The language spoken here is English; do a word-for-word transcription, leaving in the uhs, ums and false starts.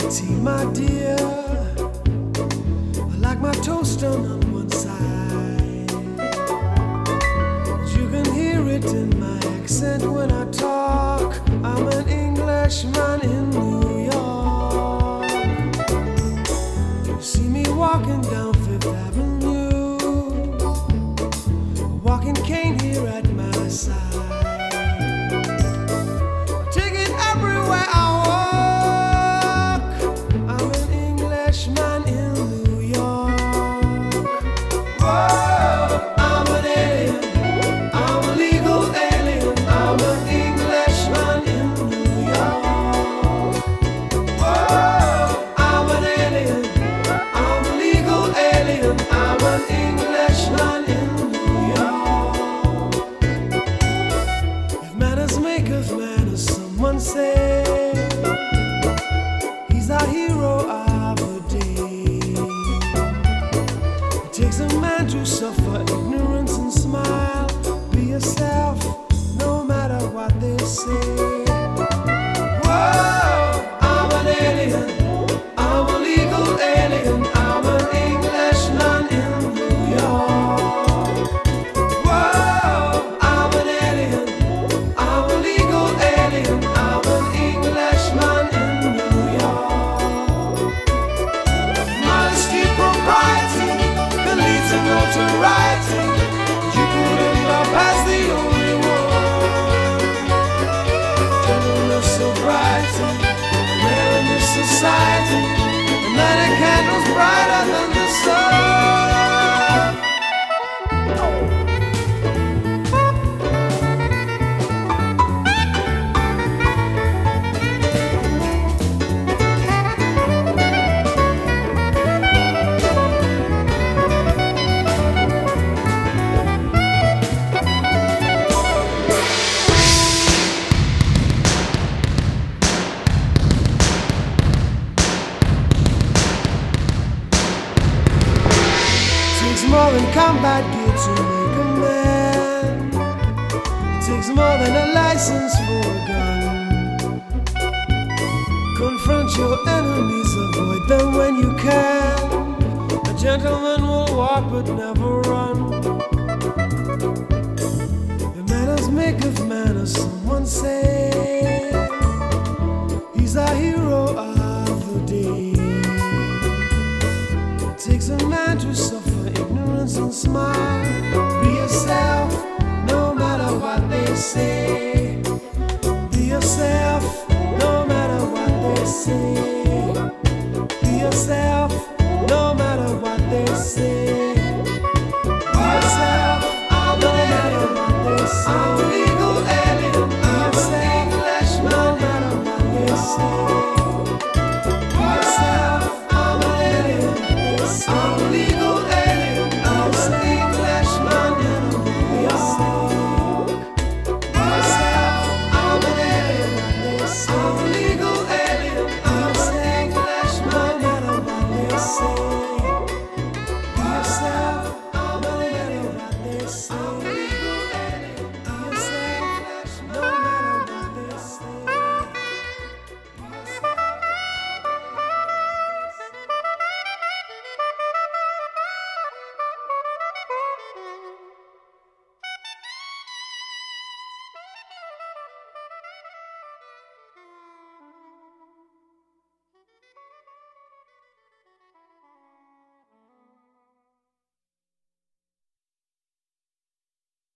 tea, my dear. I like my toast done on one side. You can hear it in my accent when I talk. I'm an Englishman in New York. You see me walking down Fifth Avenue, a walking cane here at my side. Take it everywhere I walk. I'm an Englishman in New York. Whoa, I'm an alien. I'm a legal alien. I'm an Englishman in New York. Whoa, I'm an alien. I'm a legal alien. I'm an Englishman in New York. If manners make of manners, someone say he's our hero of the day. It takes a man to suffer ignorance and smile. Be yourself, no matter what they say. Whoa, I'm an alien. I'm a legal alien. I'm an Englishman in New York. Whoa, I'm an alien. I'm a legal alien. I'm an Englishman in New York. Modesty, propriety, can lead to notoriety. You could end up as the only one. Gentleness, sobriety, rare in this society. And light a candles brighter than the sun. Takes more than combat gear to make a man. It takes more than a license for a gun. Confront your enemies, avoid them when you can. A gentleman will walk but never run. The manners make of manners, someone say. He's our hero of the day. It takes a man to suffer ignorance and smile. Be yourself, no matter what they say.